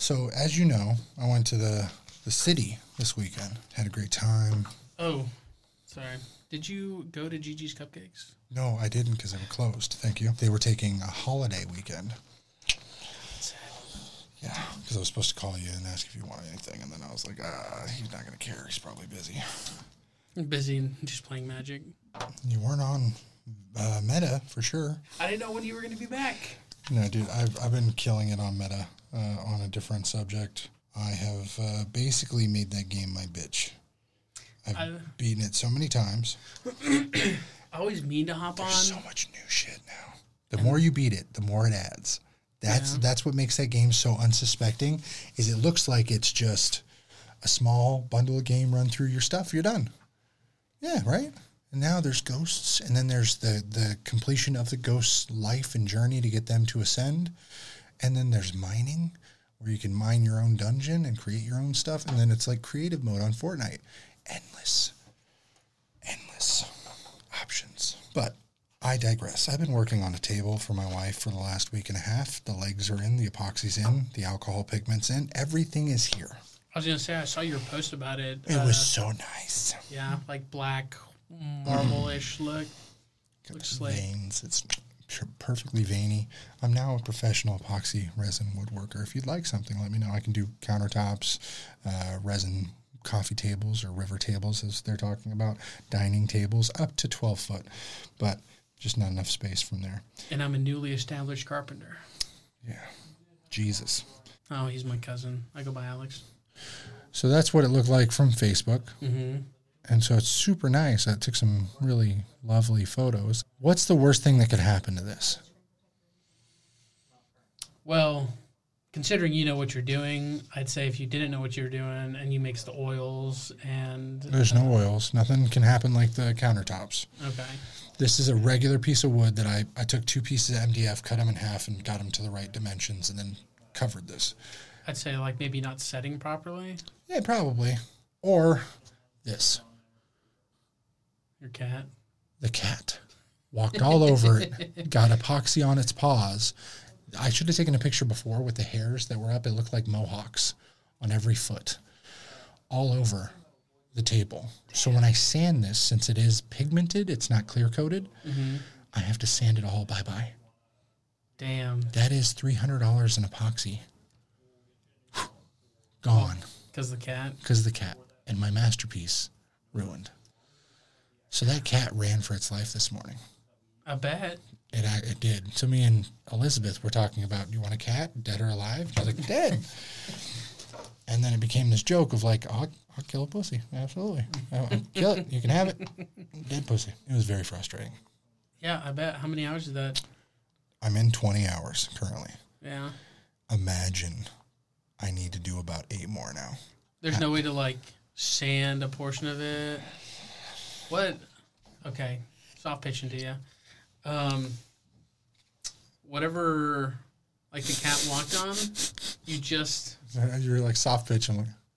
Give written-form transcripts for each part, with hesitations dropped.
So, as you know, I went to the city this weekend. Had a great time. Oh, sorry. Did you go to Gigi's Cupcakes? No, I didn't because they were closed. Thank you. They were taking a holiday weekend. Yeah, because I was supposed to call you and ask if you wanted anything, and then I was like, he's not going to care. He's probably busy. Busy and just playing Magic. You weren't on Meta, for sure. I didn't know when you were going to be back. No, dude, I've been killing it on Meta on a different subject. I have basically made that game my bitch. I've beaten it so many times. I always mean to hop on. There's so much new shit now. The more you beat it, the more it adds. That's what makes that game so unsuspecting, is it looks like it's just a small bundle of game, run through your stuff, you're done. Yeah, right? And now there's ghosts, and then there's the completion of the ghost's life and journey to get them to ascend. And then there's mining, where you can mine your own dungeon and create your own stuff. And then it's like creative mode on Fortnite. Endless options. But I digress. I've been working on a table for my wife for the last week and a half. The legs are in, the epoxy's in, the alcohol pigment's in. Everything is here. I was going to say, I saw your post about it. It was so nice. Yeah, like black, marble-ish look. Looks like veins. It's perfectly veiny. I'm now a professional epoxy resin woodworker. If you'd like something, let me know. I can do countertops, resin coffee tables or river tables, as they're talking about, dining tables, up to 12 foot. But just not enough space from there. And I'm a newly established carpenter. Yeah. Jesus. Oh, he's my cousin. I go by Alex. So that's what it looked like from Facebook. Mm-hmm. And so it's super nice. I took some really lovely photos. What's the worst thing that could happen to this? Well, considering you know what you're doing, I'd say if you didn't know what you were doing and you mix the oils and... There's no oils. Nothing can happen like the countertops. Okay. This is a regular piece of wood that I took 2 pieces of MDF, cut them in half, and got them to the right dimensions, and then covered this. I'd say like maybe not setting properly. Yeah, probably. Or this. Your cat. The cat walked all over it, got epoxy on its paws. I should have taken a picture before with the hairs that were up. It looked like mohawks on every foot, all over the table. So when I sand this, since it is pigmented, it's not clear coated, I have to sand it all bye-bye. Damn. That is $300 in epoxy. Gone. Because the cat? Because of the cat. And my masterpiece ruined. So that cat ran for its life this morning. I bet. It did. So me and Elizabeth were talking about, do you want a cat, dead or alive? I was like, dead. And then it became this joke of like, I'll kill a pussy. Absolutely. I'll kill it. You can have it. Dead pussy. It was very frustrating. Yeah, I bet. How many hours is that? I'm in 20 hours currently. Yeah. Imagine I need to do about 8 more now. There's no way to like sand a portion of it. What? Okay. Soft pitching to you. Whatever, like the cat walked on, you just... You're like soft pitching.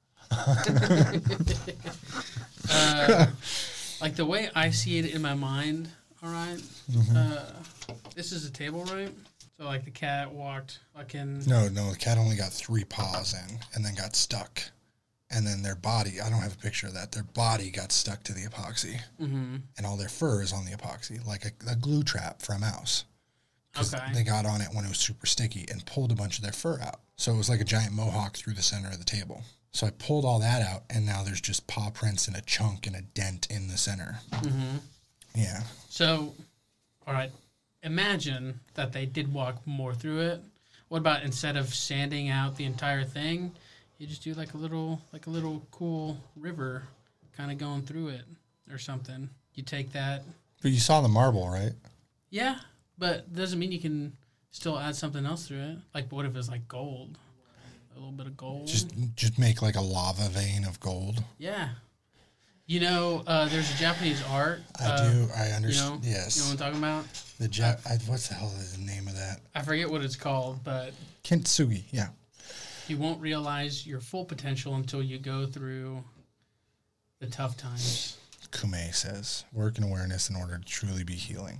Like the way I see it in my mind, all right? This is a table, right? So like the cat walked fucking... No, the cat only got 3 paws in and then got stuck. And then their body, I don't have a picture of that, their body got stuck to the epoxy. Mm-hmm. And all their fur is on the epoxy, like a glue trap for a mouse. Okay. They got on it when it was super sticky and pulled a bunch of their fur out. So it was like a giant mohawk through the center of the table. So I pulled all that out, and now there's just paw prints and a chunk and a dent in the center. Mm-hmm. Yeah. So, all right, imagine that they did walk more through it. What about instead of sanding out the entire thing, you just do like a little cool river kind of going through it or something. You take that. But you saw the marble, right? Yeah, but doesn't mean you can still add something else through it. Like, what if it's like gold? A little bit of gold. Just make like a lava vein of gold. Yeah. You know, there's a Japanese art. I understand. You know, yes. You know what I'm talking about? What's the hell is the name of that? I forget what it's called, but... Kintsugi, yeah. You won't realize your full potential until you go through the tough times. Kume says, work in awareness in order to truly be healing.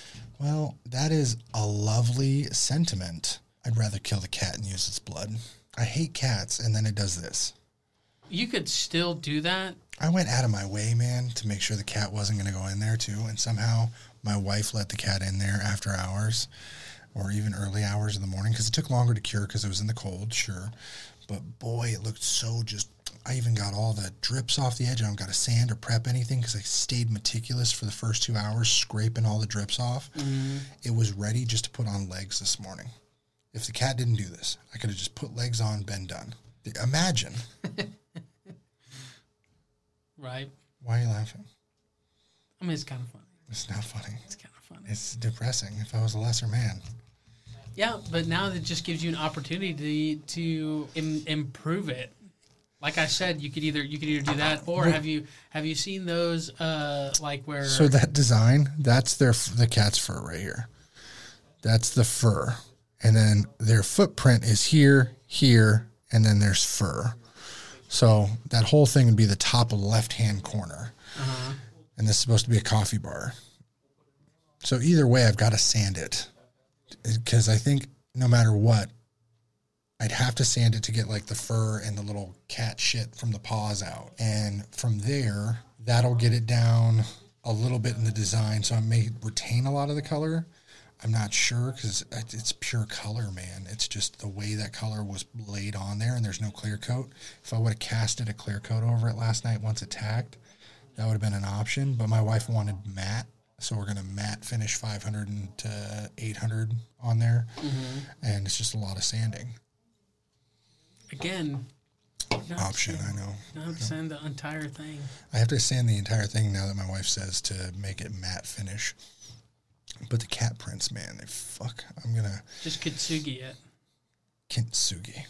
Well, that is a lovely sentiment. I'd rather kill the cat and use its blood. I hate cats, and then it does this. You could still do that. I went out of my way, man, to make sure the cat wasn't going to go in there, too. And somehow my wife let the cat in there after hours or even early hours in the morning because it took longer to cure because it was in the cold, sure. But, boy, it looked so just... I even got all the drips off the edge. I don't got to sand or prep anything because I stayed meticulous for the first 2 hours, scraping all the drips off. Mm-hmm. It was ready just to put on legs this morning. If the cat didn't do this, I could have just put legs on, been done. Imagine. Right. Why are you laughing? I mean, it's kind of funny. It's not funny. It's kind of funny. It's depressing if I was a lesser man. Yeah, but now it just gives you an opportunity to improve it. Like I said, you could either do that, or have you seen those like where? So that design, that's the cat's fur right here. That's the fur, and then their footprint is here, and then there's fur. So that whole thing would be the top left-hand corner, and this is supposed to be a coffee bar. So either way, I've got to sand it because I think no matter what, I'd have to sand it to get like the fur and the little cat shit from the paws out. And from there, that'll get it down a little bit in the design. So I may retain a lot of the color. I'm not sure because it's pure color, man. It's just the way that color was laid on there and there's no clear coat. If I would have casted a clear coat over it last night once it tacked, that would have been an option. But my wife wanted matte. So we're going to matte finish 500 to 800 on there. Mm-hmm. And it's just a lot of sanding. Again, option, I know. You don't have to sand the entire thing. I have to sand the entire thing now that my wife says to make it matte finish. But the cat prints, man, I'm going to... Just Kitsugi it. Kitsugi,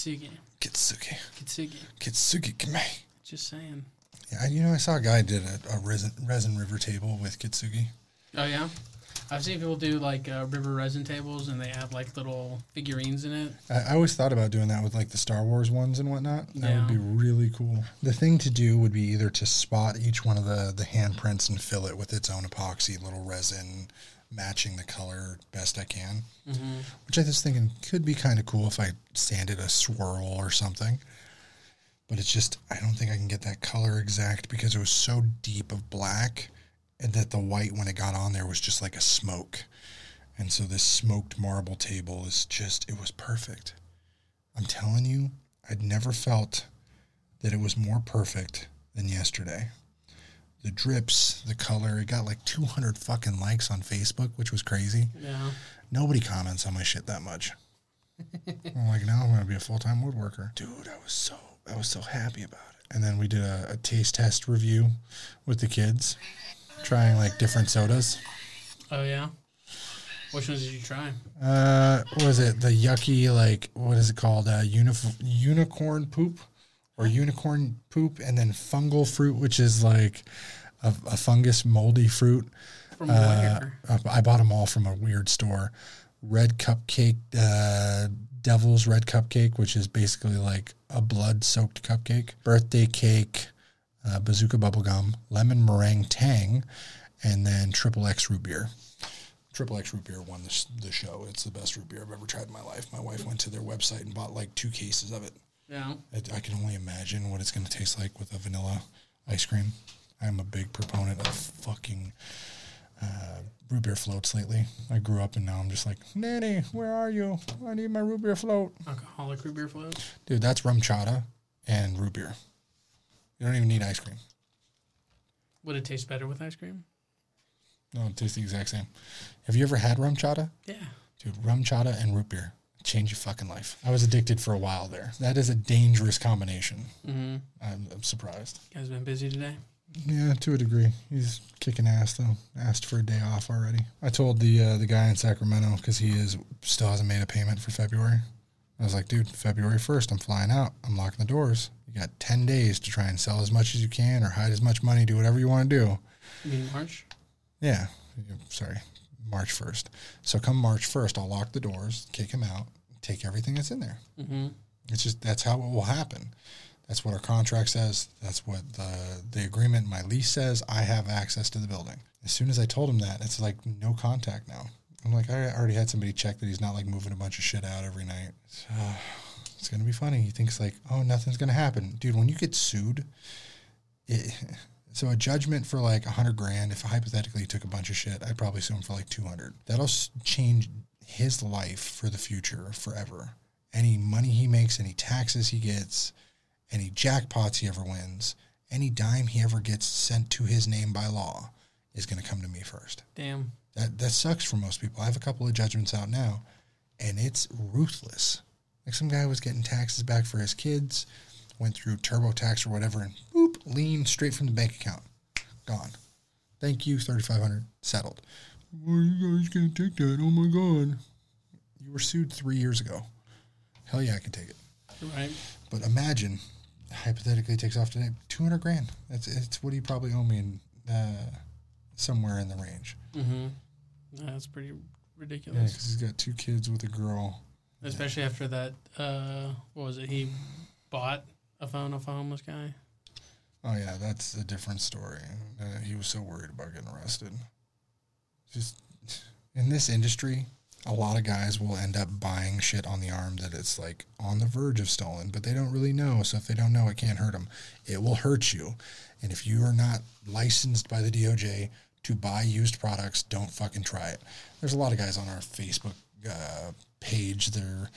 come here. Just saying. Yeah, I saw a guy did a resin river table with Kitsugi. Oh, yeah? I've seen people do like river resin tables, and they have like little figurines in it. I always thought about doing that with like the Star Wars ones and whatnot. That would be really cool. The thing to do would be either to spot each one of the handprints and fill it with its own epoxy, little resin, matching the color best I can. Mm-hmm. Which I was thinking could be kind of cool if I sanded a swirl or something. But it's just, I don't think I can get that color exact because it was so deep of black and that the white, when it got on there, was just like a smoke. And so this smoked marble table is just, it was perfect. I'm telling you, I'd never felt that it was more perfect than yesterday. The drips, the color, it got like 200 fucking likes on Facebook, which was crazy. Yeah. Nobody comments on my shit that much. I'm like, now I'm going to be a full-time woodworker. Dude, I was so happy about it. And then we did a taste test review with the kids, trying like different sodas. Oh, yeah? Which ones did you try? What was it? The yucky, like, what is it called? Unicorn poop or unicorn poop, and then fungal fruit, which is like a fungus moldy fruit. From where? I bought them all from a weird store. Red cupcake, Devil's Red Cupcake, which is basically like a blood-soaked cupcake. Birthday cake, Bazooka Bubblegum, Lemon Meringue Tang, and then Triple X Root Beer. Triple X Root Beer won the show. It's the best root beer I've ever tried in my life. My wife went to their website and bought like 2 cases of it. Yeah. I can only imagine what it's going to taste like with a vanilla ice cream. I'm a big proponent of fucking root beer floats lately. I grew up and now I'm just like, Nanny, where are you? I need my root beer float. Alcoholic root beer float? Dude, that's rum chata and root beer. You don't even need ice cream. Would it taste better with ice cream? No, it tastes the exact same. Have you ever had rum chata? Yeah. Dude, rum chata and root beer. Change your fucking life. I was addicted for a while there. That is a dangerous combination. Mm-hmm. I'm surprised. You guys been busy today? Yeah, to a degree. He's kicking ass, though. Asked for a day off already. I told the guy in Sacramento, because he still hasn't made a payment for February. I was like, dude, February 1st, I'm flying out. I'm locking the doors. You got 10 days to try and sell as much as you can or hide as much money, do whatever you want to do. You mean March? Yeah. Sorry. March 1st. So come March 1st, I'll lock the doors, kick him out, take everything that's in there. Mm-hmm. It's just, that's how it will happen. That's what our contract says. That's what the agreement, my lease says. I have access to the building. As soon as I told him that, it's like no contact now. I'm like, I already had somebody check that he's not like moving a bunch of shit out every night. It's going to be funny. He thinks like, oh, nothing's going to happen. Dude, when you get sued, so a judgment for like $100,000, if hypothetically he took a bunch of shit, I'd probably sue him for like 200. That'll change his life for the future forever. Any money he makes, any taxes he gets, any jackpots he ever wins, any dime he ever gets sent to his name by law is going to come to me first. Damn. That sucks for most people. I have a couple of judgments out now, and it's ruthless. Like some guy was getting taxes back for his kids, went through TurboTax or whatever, and boop, lien straight from the bank account. Gone. Thank you, $3,500. Settled. Why are you guys going to take that? Oh, my God. You were sued 3 years ago. Hell yeah, I can take it. Right. But imagine, hypothetically, it takes off today, $200,000. It's what he probably owe me in, somewhere in the range. Mm-hmm. That's pretty ridiculous. Yeah, because he's got 2 kids with a girl. Especially after that, what was it? He bought a phone off a homeless guy. Oh, yeah, that's a different story. He was so worried about getting arrested. Just, in this industry, a lot of guys will end up buying shit on the arm that it's, like, on the verge of stolen, but they don't really know, so if they don't know, it can't hurt them. It will hurt you, and if you are not licensed by the DOJ to buy used products, don't fucking try it. There's a lot of guys on our Facebook page, they're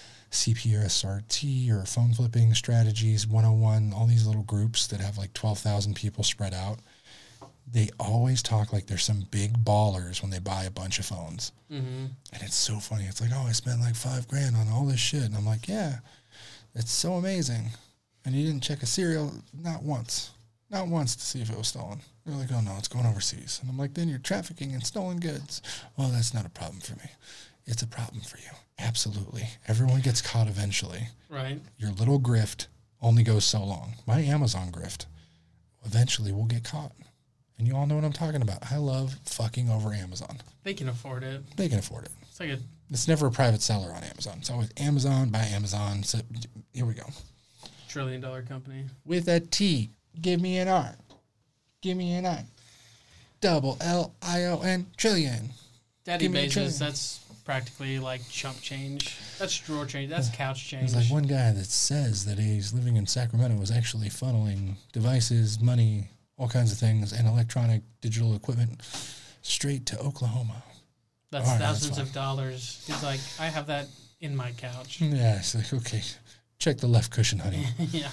CPSRT or phone flipping strategies 101, all these little groups that have like 12,000 people spread out. They always talk like they're some big ballers when they buy a bunch of phones. Mm-hmm. And it's so funny. It's like, oh, I spent like $5,000 on all this shit. And I'm like, yeah, it's so amazing. And you didn't check a serial, not once to see if it was stolen. They're like, oh no, it's going overseas. And I'm like, then you're trafficking in stolen goods. Well, that's not a problem for me. It's a problem for you. Absolutely. Everyone gets caught eventually. Right. Your little grift only goes so long. My Amazon grift, eventually we'll get caught. And you all know what I'm talking about. I love fucking over Amazon. They can afford it. They can afford it. It's like It's never a private seller on Amazon. It's always Amazon by Amazon. So here we go. $1 trillion company. With a T. Give me an R. Give me an I. Double L-I-O-N, trillion. Daddy Bezos, that's practically like chump change. That's drawer change. That's couch change. There's like one guy that says that he's living in Sacramento is actually funneling devices, money, all kinds of things, and electronic digital equipment straight to Oklahoma. That's thousands of dollars. He's like, I have that in my couch. Yeah, it's like, okay, check the left cushion, honey. Yeah.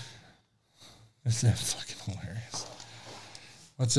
That's fucking hilarious. What's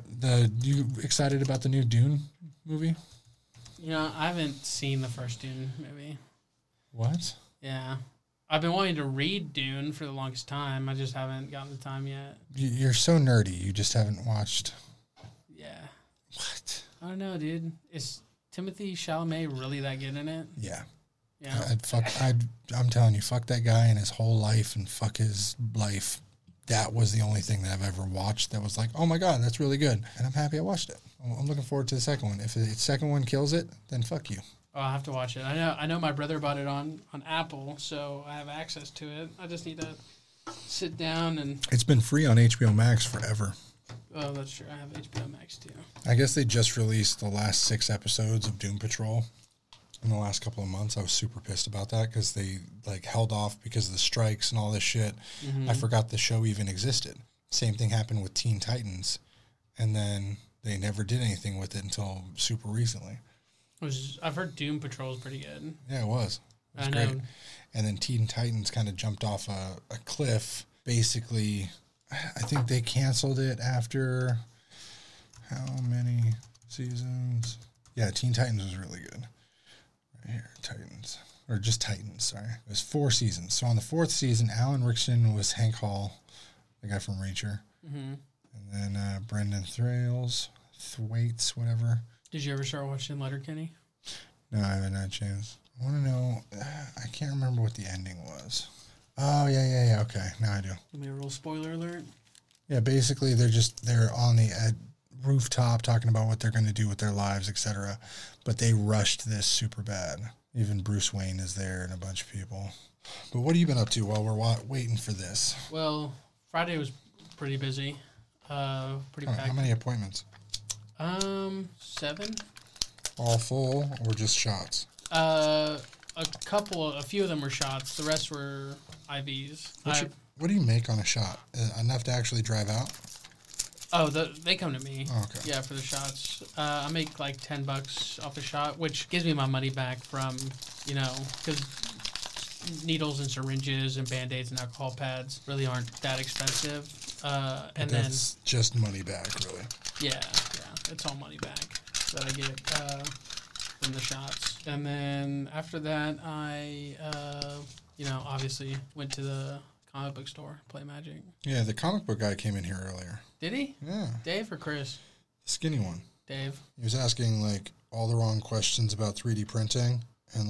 you excited about the new Dune movie? You know, I haven't seen the first Dune movie. What? Yeah. I've been wanting to read Dune for the longest time. I just haven't gotten the time yet. You're so nerdy. You just haven't watched. Yeah. What? I don't know, dude. Is Timothée Chalamet really that good in it? Yeah. Yeah. I'm telling you, fuck that guy and his whole life and fuck his life. That was the only thing that I've ever watched that was like, oh my God, that's really good. And I'm happy I watched it. I'm looking forward to the second one. If the second one kills it, then fuck you. Oh, I'll have to watch it. I know my brother bought it on Apple, so I have access to it. I just need to sit down and... It's been free on HBO Max forever. Oh, that's true. I have HBO Max too. I guess they just released the last 6 episodes of Doom Patrol in the last couple of months. I was super pissed about that because they like held off because of the strikes and all this shit. Mm-hmm. I forgot the show even existed. Same thing happened with Teen Titans, and then they never did anything with it until super recently. I've heard Doom Patrol is pretty good. Yeah, it was. It was great. And then Teen Titans kind of jumped off a cliff. Basically, I think they canceled it after how many seasons? Yeah, Teen Titans was really good. Right here, Titans. Or just Titans, sorry. It was 4 seasons. So on the 4th season, Alan Rickson was Hank Hall, the guy from Reacher. Mm-hmm. And then Brendan Thwaites, whatever. Did you ever start watching Letterkenny? No, I haven't had a chance. I want to know, I can't remember what the ending was. Oh, yeah, okay, now I do. Give me a real spoiler alert. Yeah, basically they're on the rooftop talking about what they're going to do with their lives, etc. But they rushed this super bad. Even Bruce Wayne is there and a bunch of people. But what have you been up to while we're waiting for this? Well, Friday was pretty busy. Pretty packed. How many appointments? 7. All full or just shots? a few of them were shots. The rest were IVs. What do you make on a shot? Enough to actually drive out? Oh, they come to me. Oh, okay. Yeah, for the shots. I make like $10 off a shot, which gives me my money back from, because needles and syringes and Band-Aids and alcohol pads really aren't that expensive. And that's just money back, really. Yeah, it's all money back that I get from the shots. And then after that, I, obviously went to the comic book store, play Magic. Yeah, the comic book guy came in here earlier. Did he? Yeah. Dave or Chris? The skinny one. Dave. He was asking, all the wrong questions about 3D printing and,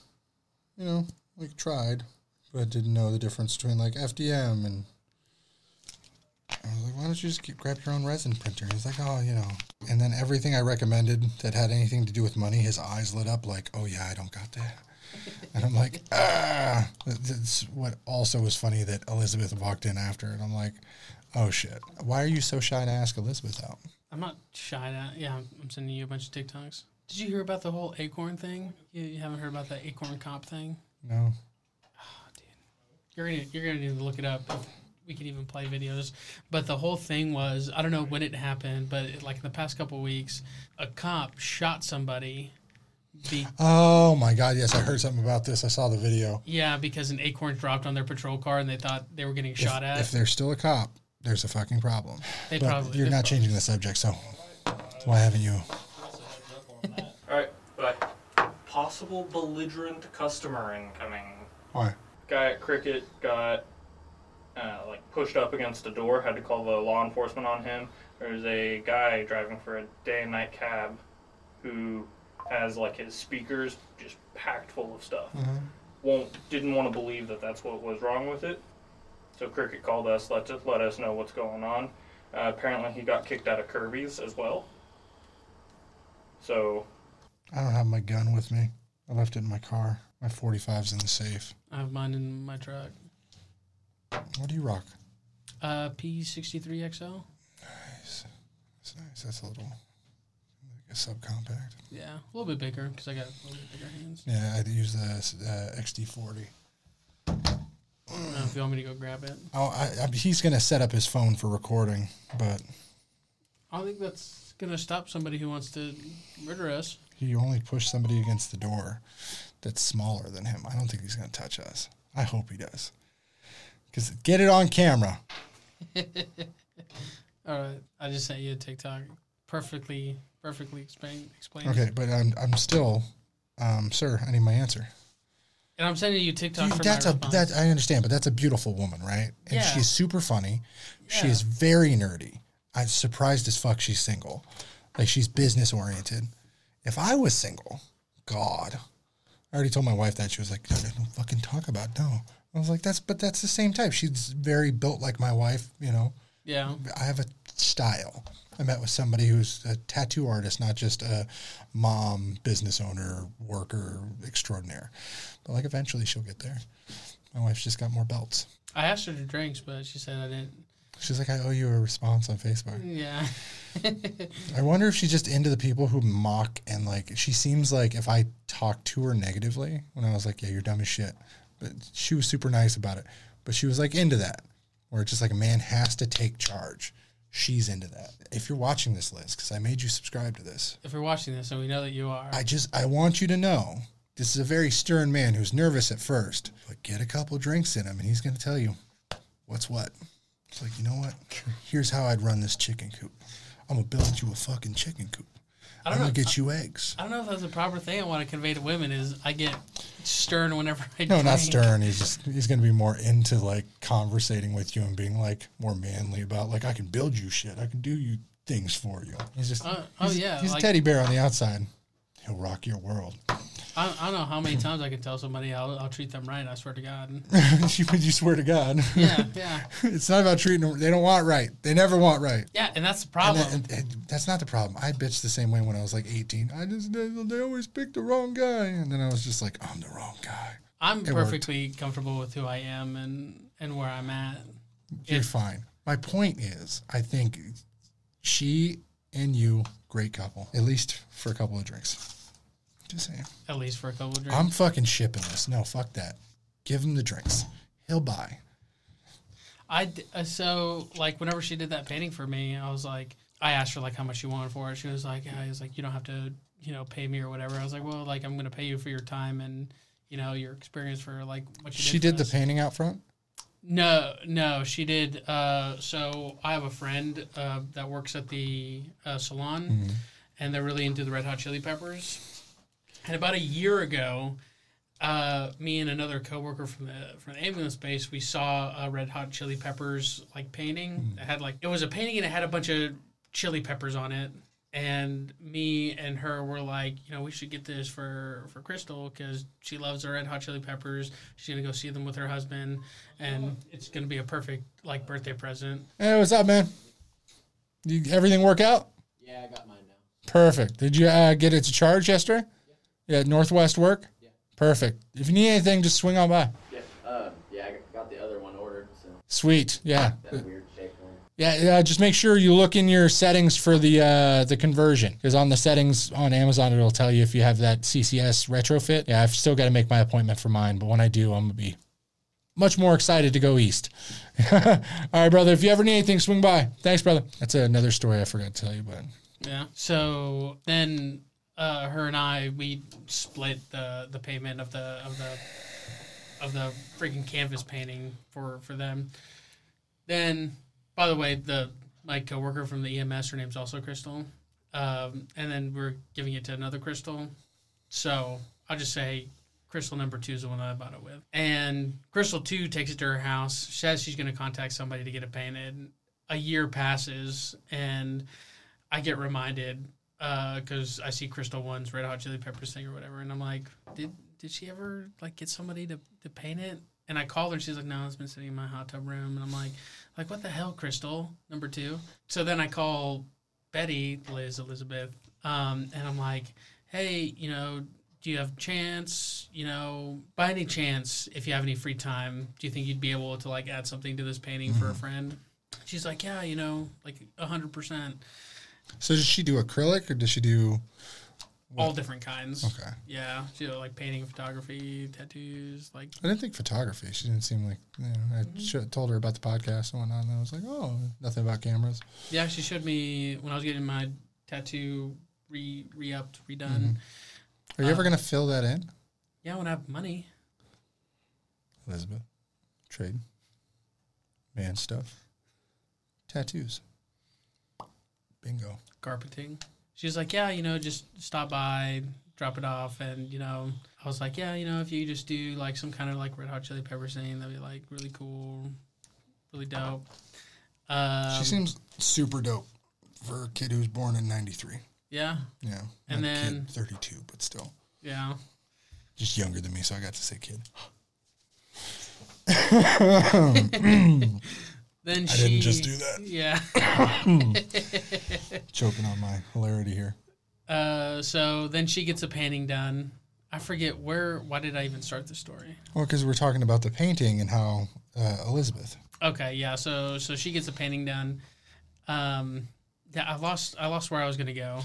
tried, but didn't know the difference between, FDM and... I was like, why don't you just grab your own resin printer? He's like, oh, And then everything I recommended that had anything to do with money, his eyes lit up like, oh, yeah, I don't got that. And I'm like, ah. That's what also was funny that Elizabeth walked in after. And I'm like, oh, shit. Why are you so shy to ask Elizabeth out? I'm not shy to... Yeah, I'm sending you a bunch of TikToks. Did you hear about the whole Acorn thing? You haven't heard about the Acorn cop thing? No. Oh, dude. You're gonna need to look it up. If we can even play videos. But the whole thing was, I don't know when it happened, but in the past couple of weeks, a cop shot somebody. Oh my God! Yes, I heard something about this. I saw the video. Yeah, because an acorn dropped on their patrol car, and they thought they were getting shot at. If they're still a cop, there's a fucking problem. You're not changing the subject, so why haven't you? All right, but possible belligerent customer incoming. Why? Guy at Cricket got pushed up against a door. Had to call the law enforcement on him. There's a guy driving for a day and night cab who has his speakers just packed full of stuff. Mm-hmm. Didn't want to believe that that's what was wrong with it. So Cricket called us, let us know what's going on. Apparently he got kicked out of Kirby's as well. So I don't have my gun with me. I left it in my car. My 45's in the safe. I have mine in my truck. What do you rock? P63XL. Nice. That's nice. That's a little a subcompact. Yeah, a little bit bigger because I got a little bit bigger hands. Yeah, I use the XD40. I don't know if you want me to go grab it. Oh, he's going to set up his phone for recording, but... I don't think that's going to stop somebody who wants to murder us. He only pushed somebody against the door that's smaller than him. I don't think he's going to touch us. I hope he does. Because get it on camera. All right. I just sent you a TikTok. Perfectly explained. Okay, but I'm still... sir, I need my answer. And I'm sending you TikTok for my response. I understand, but that's a beautiful woman, right? And yeah. She's super funny. Yeah. She is very nerdy. I'm surprised as fuck she's single. She's business oriented. If I was single, God, I already told my wife that. She was like, "Don't fucking talk about it." No. I was like, that's the same type. She's very built like my wife, Yeah. I have a style. I met with somebody who's a tattoo artist, not just a mom, business owner, worker extraordinaire. But eventually she'll get there. My wife's just got more belts. I asked her to drinks, but she said I didn't. She's like, I owe you a response on Facebook. Yeah. I wonder if she's just into the people who mock and she seems like if I talk to her negatively when I was like, yeah, you're dumb as shit. But she was super nice about it. But she was into that, where it's just a man has to take charge. She's into that. If you're watching this, Liz, because I made you subscribe to this. If you're watching this, and we know that you are. I want you to know, this is a very stern man who's nervous at first, but get a couple drinks in him and he's going to tell you what's what. It's you know what? Here's how I'd run this chicken coop. I'm going to build you a fucking chicken coop. I'm going to get you eggs. I don't know if that's the proper thing I want to convey to women is I get stern whenever I drink. No, not stern. He's going to be more into conversating with you and being more manly about I can build you shit. I can do you things for you. He's just he's a teddy bear on the outside. He'll rock your world. I don't know how many times I can tell somebody I'll treat them right. I swear to God. You swear to God. Yeah. It's not about treating them. They don't want right. They never want right. Yeah, and that's the problem. And that's not the problem. I bitched the same way when I was 18. They always pick the wrong guy, and then I was just I'm the wrong guy. I'm perfectly comfortable with who I am and where I'm at. You're fine. My point is, I think she and you, great couple, at least for a couple of drinks. Just saying. At least for a couple of drinks. I'm fucking shipping this. No, fuck that. Give him the drinks. He'll buy. So, like, whenever she did that painting for me, I was like, I asked her, like, how much she wanted for it. She was like, yeah, you don't have to, pay me or whatever. I was like, well, like, I'm going to pay you for your time and, your experience for, like, what you did. She did the painting out front? No, she did. So I have a friend that works at the salon, and they're really into the Red Hot Chili Peppers. And about a year ago, me and another coworker from the ambulance base, we saw a Red Hot Chili Peppers like painting. It was a painting and it had a bunch of chili peppers on it. And me and her were like, we should get this for Crystal because she loves the Red Hot Chili Peppers. She's gonna go see them with her husband, and it's gonna be a perfect like birthday present. Hey, what's up, man? Everything work out? Yeah, I got mine now. Perfect. Did you get it to charge yesterday? Yeah, Northwest work? Yeah. Perfect. If you need anything, just swing on by. Yeah, I got the other one ordered. So. Sweet. Yeah. That weird shape one. Yeah. Just make sure you look in your settings for the conversion, because on the settings on Amazon it'll tell you if you have that CCS retrofit. Yeah, I've still got to make my appointment for mine, but when I do, I'm gonna be much more excited to go east. All right, brother. If you ever need anything, swing by. Thanks, brother. That's another story I forgot to tell you, but yeah. So then. Her and I, we split the payment of the freaking canvas painting for them. Then, by the way, my coworker from the EMS, her name's also Crystal, and then we're giving it to another Crystal. So I'll just say Crystal number 2 is the one that I bought it with, and Crystal 2 takes it to her house. Says she's going to contact somebody to get it painted. A year passes, and I get reminded. Because I see Crystal 1's Red Hot Chili Peppers thing or whatever, and I'm like, did she ever like get somebody to paint it? And I called her, and she's like, no, it's been sitting in my hot tub room. And I'm like what the hell, Crystal number 2? So then I call Betty, Elizabeth, and I'm like, hey, do you have a chance? By any chance, if you have any free time, do you think you'd be able to like add something to this painting for a friend? She's like, yeah, like 100%. So does she do acrylic or does she do all different kinds? Okay. Yeah, she like painting, photography, tattoos. Like I didn't think photography. She didn't seem like I told her about the podcast and whatnot, and I was like, oh, nothing about cameras. Yeah, she showed me when I was getting my tattoo redone. Mm-hmm. Are you ever gonna fill that in? Yeah, when I have money. Elizabeth, trade, man stuff, tattoos. Bingo. Carpeting. She was like, yeah, just stop by, drop it off. And, I was like, yeah, if you just do like some kind of like Red Hot Chili Peppers thing, that'd be like really cool, really dope. She seems super dope for a kid who's born in 93. Yeah. Yeah. And then. Kid, 32, but still. Yeah. Just younger than me, so I got to say kid. Then I didn't just do that. Yeah. Choking on my hilarity here. So then she gets a painting done. I forget why did I even start the story? Well, because we're talking about the painting and how Elizabeth. Okay, yeah. So she gets a painting done. Yeah, I lost where I was going to go.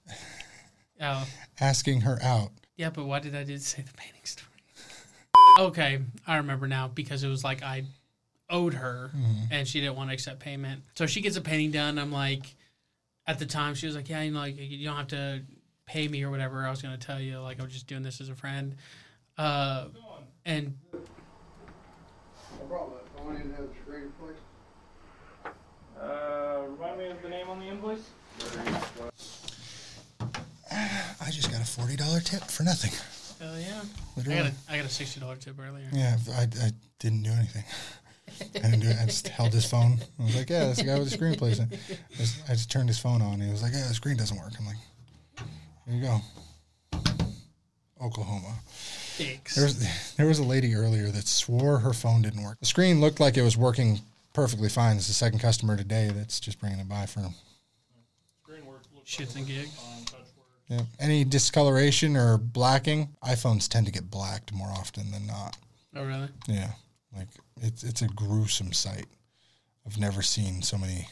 Asking her out. Yeah, but why did I say the painting story? Okay, I remember now because it was like I owed her and she didn't want to accept payment. So she gets a painting done. I'm like, at the time she was like, yeah, like you don't have to pay me or whatever. I was going to tell you, like, I was just doing this as a friend. And I brought that. I wanted to have the screen, please. Remind me of the name on the invoice? I just got a $40 tip for nothing. Hell yeah. Literally. I got a $60 tip earlier. Yeah, I didn't do anything. I didn't do it. I just held his phone. I was like, yeah, that's the guy with the screenplays. I just turned his phone on. He was like, yeah, the screen doesn't work. I'm like, here you go. Oklahoma. Thanks. There was a lady earlier that swore her phone didn't work. The screen looked like it was working perfectly fine. It's the second customer today that's just bringing it by for him. Shits and gigs. Yeah. Any discoloration or blacking, iPhones tend to get blacked more often than not. Oh, really? Yeah. Like, it's a gruesome sight. I've never seen so many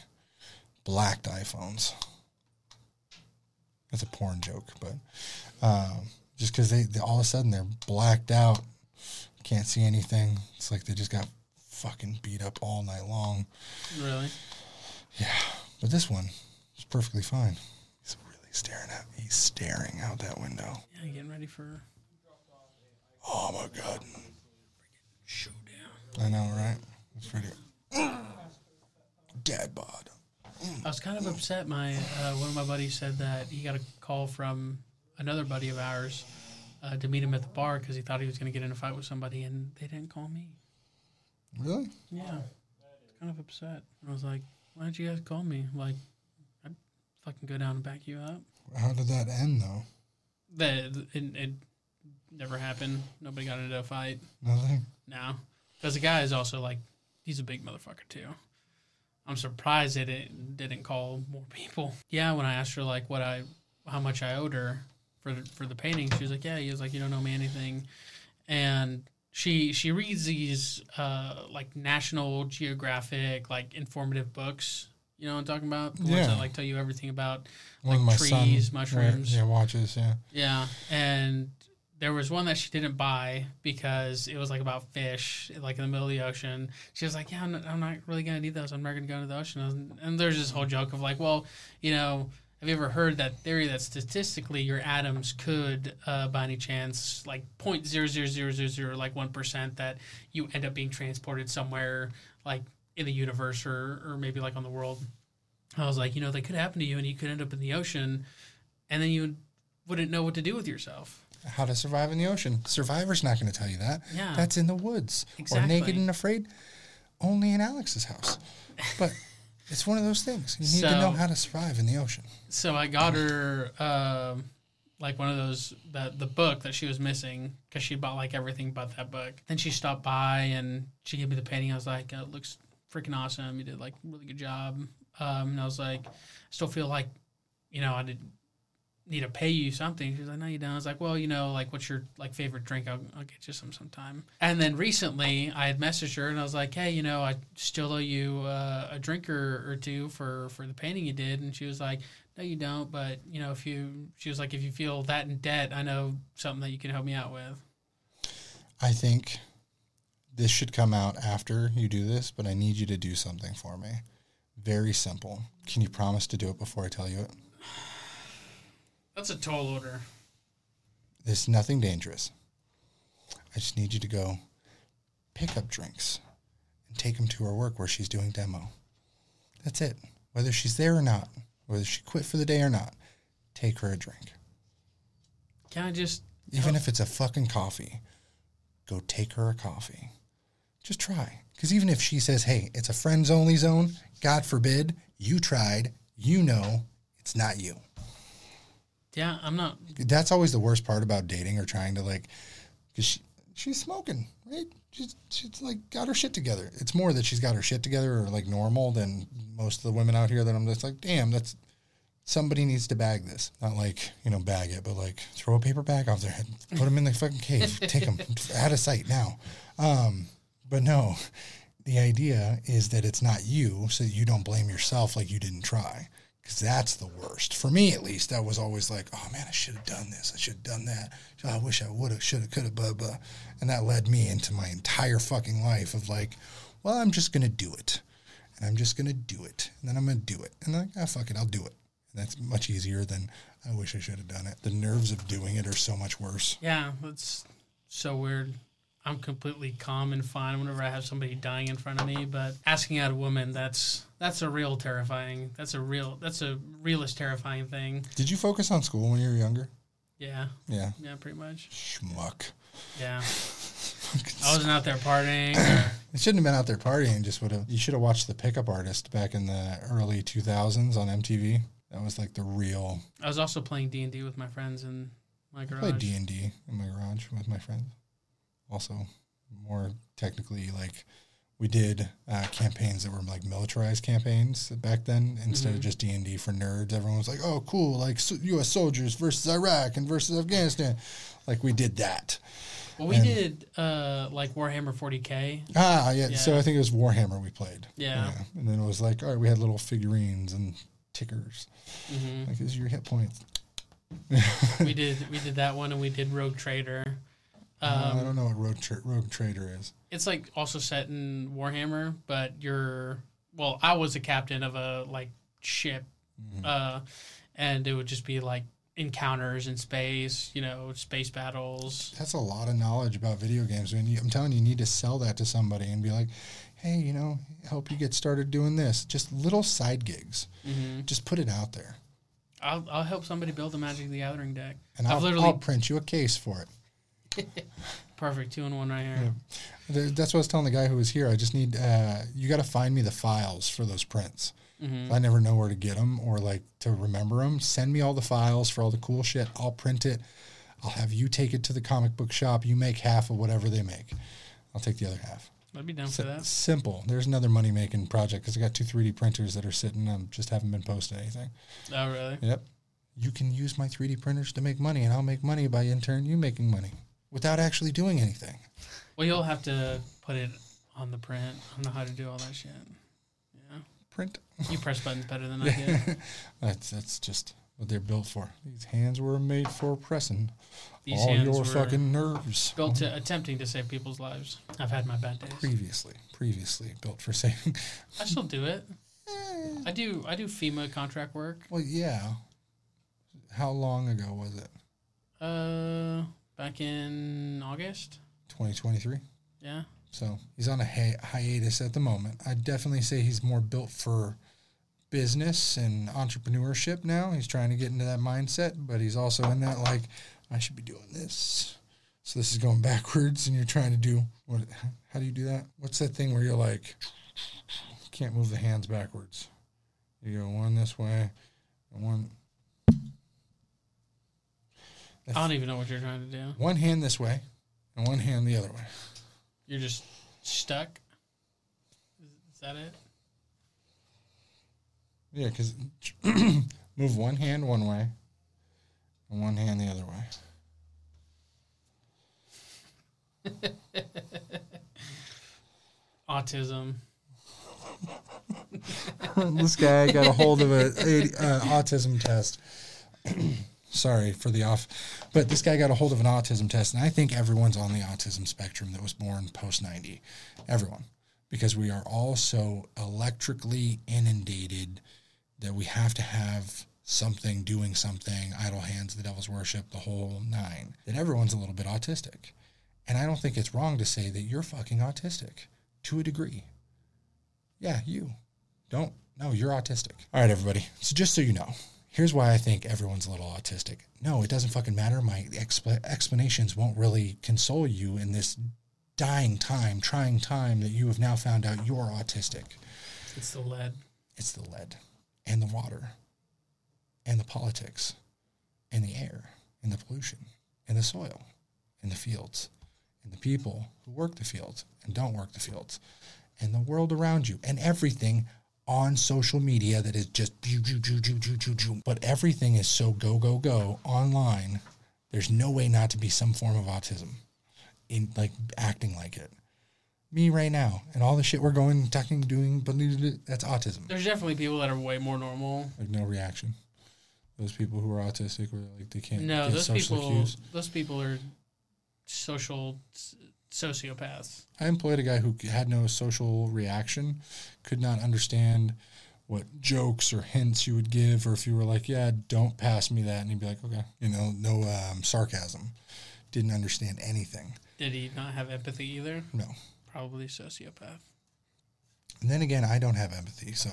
blacked iPhones. That's a porn joke, but just because they all of a sudden they're blacked out, can't see anything. It's like they just got fucking beat up all night long. Really? Yeah, but this one is perfectly fine. He's really staring out that window. Yeah, getting ready for Oh my god. showdown. I know, right? It's pretty. Dad bod. I was kind of upset. One of my buddies said that he got a call from another buddy of ours to meet him at the bar because he thought he was going to get in a fight with somebody, and they didn't call me. Really? Yeah, I was kind of upset. I was like, "Why did you guys call me? Like, I'd fucking go down and back you up." How did that end, though? It never happened. Nobody got into a fight. Nothing? No, because the guy is also like, he's a big motherfucker too. I'm surprised it didn't call more people. Yeah, when I asked her like how much I owed her for the painting, she was like, "Yeah." He was like, "You don't owe me anything," and she reads these like National Geographic like informative books. You know what I'm talking about? The ones that like tell you everything about like my trees, son, mushrooms. Yeah, watches. Yeah. Yeah, and there was one that she didn't buy because it was like about fish, like in the middle of the ocean. She was like, "Yeah, I'm not really gonna need those. I'm never gonna go into the ocean." And there's this whole joke of like, well, you know, have you ever heard that theory that statistically your atoms could, by any chance, like 0.00000 like 1%, that you end up being transported somewhere like in the universe or maybe like on the world? I was like, you know, that could happen to you, and you could end up in the ocean, and then you wouldn't know what to do with yourself. How to survive in the ocean. Survivor's not going to tell you that. Yeah. That's in the woods. Exactly. Or Naked and Afraid, only in Alex's house. But it's one of those things. You need to know how to survive in the ocean. So I got her like one of those, the book that she was missing because she bought like everything but that book. Then she stopped by and she gave me the painting. I was like, it looks freaking awesome. You did like a really good job. And I was like, I still feel like, you know, I didn't need to pay you something. She was like, "No, you don't." I was like, "Well, you know, like, what's your like favorite drink? I'll get you sometime." And then recently, I had messaged her and I was like, "Hey, you know, I still owe you a drink or two for the painting you did." And she was like, "No, you don't. But you know, she was like, if you feel that in debt, I know something that you can help me out with." I think this should come out after you do this, but I need you to do something for me. Very simple. Can you promise to do it before I tell you it? That's a tall order. There's nothing dangerous. I just need you to go pick up drinks and take them to her work where she's doing demo. That's it. Whether she's there or not, whether she quit for the day or not, take her a drink. Can I just... Even if it's a fucking coffee, go take her a coffee. Just try. Because even if she says, "Hey, it's a friends only zone," God forbid, you tried, you know it's not you. Yeah, I'm not... That's always the worst part about dating or trying to like, because she's smoking, right? She's like got her shit together. It's more that she's got her shit together or like normal than most of the women out here that I'm just like, damn, that's, somebody needs to bag this. Not like, you know, bag it, but like throw a paper bag off their head, put them in the fucking cave, take them out of sight now. But no, the idea is that it's not you, so that you don't blame yourself like you didn't try. Because that's the worst. For me, at least, that was always like, "Oh, man, I should have done this. I should have done that. I wish I would have, should have, could have, blah, blah." And that led me into my entire fucking life of like, well, I'm just going to do it. And I'm just going to do it. And then I'm going to do it. And then, fuck it, I'll do it. And that's much easier than, "I wish I should have done it." The nerves of doing it are so much worse. Yeah, that's so weird. I'm completely calm and fine whenever I have somebody dying in front of me, but asking out a woman, that's a real terrifying. That's a realist terrifying thing. Did you focus on school when you were younger? Yeah. Yeah. Yeah, pretty much. Schmuck. Yeah. I wasn't out there partying. It shouldn't have been out there partying. Just would have. You should have watched The Pickup Artist back in the early 2000s on MTV. That was like the real. I was also playing D&D with my friends in my garage. I played D&D in my garage with my friends. Also, more technically, like we did campaigns that were like militarized campaigns back then instead of just D&D for nerds. Everyone was like, "Oh, cool! Like U.S. soldiers versus Iraq and versus Afghanistan." Like we did that. Well, we did like Warhammer 40K. Yeah. So I think it was Warhammer we played. Yeah. And then it was like, all right, we had little figurines and tickers. Like, this is your hit points. we did that one, and we did Rogue Trader. I don't know what Rogue Trader is. It's like also set in Warhammer, but I was a captain of a like ship, and it would just be like encounters in space, space battles. That's a lot of knowledge about video games. I'm telling you, you need to sell that to somebody and be like, hey, help you get started doing this. Just little side gigs. Mm-hmm. Just put it out there. I'll help somebody build a Magic the Gathering deck. And I'll print you a case for it. Perfect, 2-in-1 right here. Yeah. That's what I was telling the guy who was here. I just need, you got to find me the files for those prints. Mm-hmm. If I never know where to get them or like to remember them, send me all the files for all the cool shit. I'll print it. I'll have you take it to the comic book shop. You make half of whatever they make. I'll take the other half. I'd be down for that. Simple. There's another money-making project because I got 2 3D printers that are sitting. Just haven't been posting anything. Oh, really? Yep. You can use my 3D printers to make money, and I'll make money by in turn you making money without actually doing anything. Well, you'll have to put it on the print. I don't know how to do all that shit. Yeah. Print. You press buttons better than I do. That's just what they're built for. These hands were made for pressing These all hands your were fucking nerves. Built to attempting to save people's lives. I've had my bad days. Previously built for saving. I still do it. I do FEMA contract work. Well, yeah. How long ago was it? Back in August. 2023? Yeah. So he's on a hiatus at the moment. I'd definitely say he's more built for business and entrepreneurship now. He's trying to get into that mindset, but he's also in that like, I should be doing this. So this is going backwards and you're trying to do, how do you do that? What's that thing where you're like, can't move the hands backwards. You go one this way and one. I don't even know what you're trying to do. One hand this way and one hand the other way. You're just stuck? Is that it? Yeah, because move one hand one way and one hand the other way. Autism. This guy got a hold of an autism test. Sorry for the off, but this guy got a hold of an autism test, and I think everyone's on the autism spectrum that was born post-90. Everyone. Because we are all so electrically inundated that we have to have something, doing something, idle hands, the devil's worship, the whole nine, that everyone's a little bit autistic. And I don't think it's wrong to say that you're fucking autistic to a degree. Yeah, you. No, you're autistic. All right, everybody. So just so you know, here's why I think everyone's a little autistic. No, it doesn't fucking matter. My explanations won't really console you in this trying time that you have now found out you're autistic. It's the lead. It's the lead and the water and the politics and the air and the pollution and the soil and the fields and the people who work the fields and don't work the fields and the world around you and everything on social media that is just but everything is so go online. There's no way not to be some form of autism in like acting like it. Me right now and all the shit we're going, talking, doing, that's autism. There's definitely people that are way more normal. Like no reaction. Those people who are autistic where like they can't No, get those social people cues. Those people are social sociopaths. I employed a guy who had no social reaction, could not understand what jokes or hints you would give, or if you were like, yeah, don't pass me that, and he'd be like, okay. No sarcasm. Didn't understand anything. Did he not have empathy either? No. Probably sociopath. And then again, I don't have empathy, so.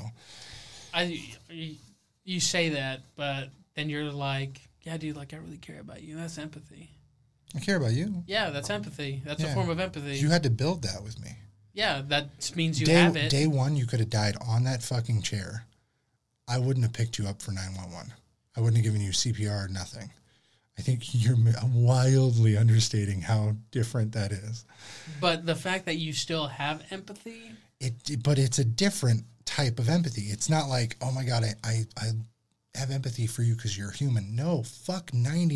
You say that, but then you're like, yeah, dude, like I really care about you. That's empathy. I care about you. Yeah, that's empathy. That's a form of empathy. You had to build that with me. Yeah, that means you have it. Day one, you could have died on that fucking chair. I wouldn't have picked you up for 911. I wouldn't have given you CPR or nothing. I think you're wildly understating how different that is. But the fact that you still have empathy? But it's a different type of empathy. It's not like, oh my God, I have empathy for you because you're human. No, fuck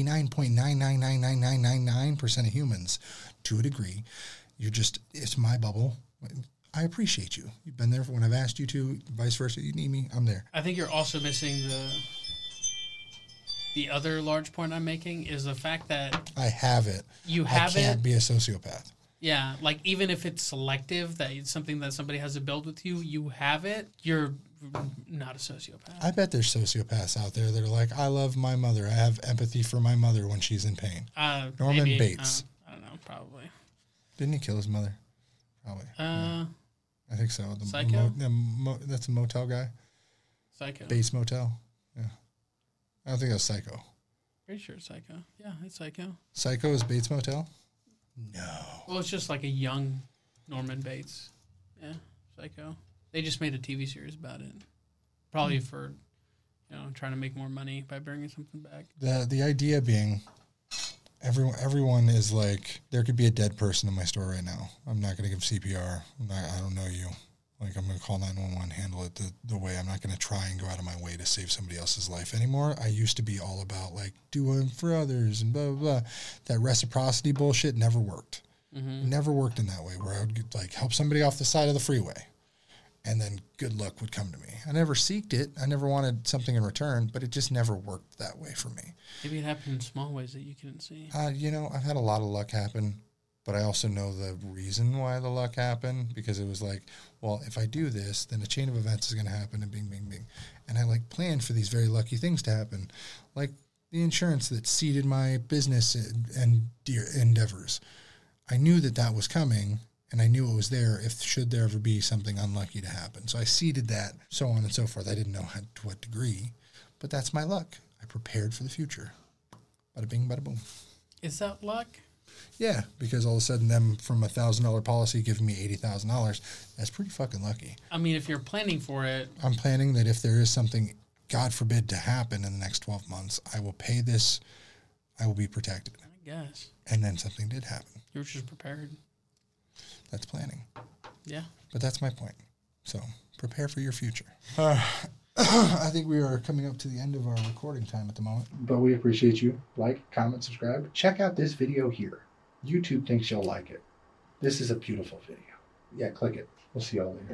99.9999999% of humans to a degree. It's my bubble. I appreciate you. You've been there when I've asked you to, vice versa. You need me, I'm there. I think you're also missing The other large point I'm making is the fact that I have it. you I have can't it. be a sociopath. Yeah, like even if it's selective, that it's something that somebody has to build with you, you have it. You're not a sociopath. I bet there's sociopaths out there that are like, I love my mother. I have empathy for my mother when she's in pain. Norman Maybe, Bates. I don't know, probably. Didn't he kill his mother? Probably. I think so. Psycho? That's a motel guy. Psycho. Bates Motel. Yeah. I don't think that was Psycho. Pretty sure it's Psycho. Yeah, it's Psycho. Psycho is Bates Motel? No. Well, it's just like a young Norman Bates. Yeah, Psycho. They just made a TV series about it. Probably for, trying to make more money by bringing something back. The idea being, everyone is like, there could be a dead person in my store right now. I'm not going to give CPR. I don't know you. Like, I'm going to call 911, handle it the way. I'm not going to try and go out of my way to save somebody else's life anymore. I used to be all about, like, doing for others and blah, blah, blah. That reciprocity bullshit never worked. It never worked in that way, where I would, like, help somebody off the side of the freeway, and then good luck would come to me. I never seeked it. I never wanted something in return, but it just never worked that way for me. Maybe it happened in small ways that you couldn't see. I've had a lot of luck happen. But I also know the reason why the luck happened, because it was like, well, if I do this, then a chain of events is going to happen, and bing, bing, bing. And I like planned for these very lucky things to happen, like the insurance that seeded my business and dear endeavors. I knew that was coming, and I knew it was there should there ever be something unlucky to happen. So I seeded that, so on and so forth. I didn't know to what degree, but that's my luck. I prepared for the future. Bada bing, bada boom. Is that luck? Yeah, because all of a sudden them from $1,000 policy giving me $80,000, that's pretty fucking lucky. I mean, if you're planning for it. I'm planning that if there is something, God forbid, to happen in the next 12 months, I will pay this, I will be protected. I guess. And then something did happen. You were just prepared. That's planning. Yeah. But that's my point. So prepare for your future. I think we are coming up to the end of our recording time at the moment. But we appreciate you. Like, comment, subscribe. Check out this video here. YouTube thinks you'll like it. This is a beautiful video. Yeah, click it. We'll see y'all later.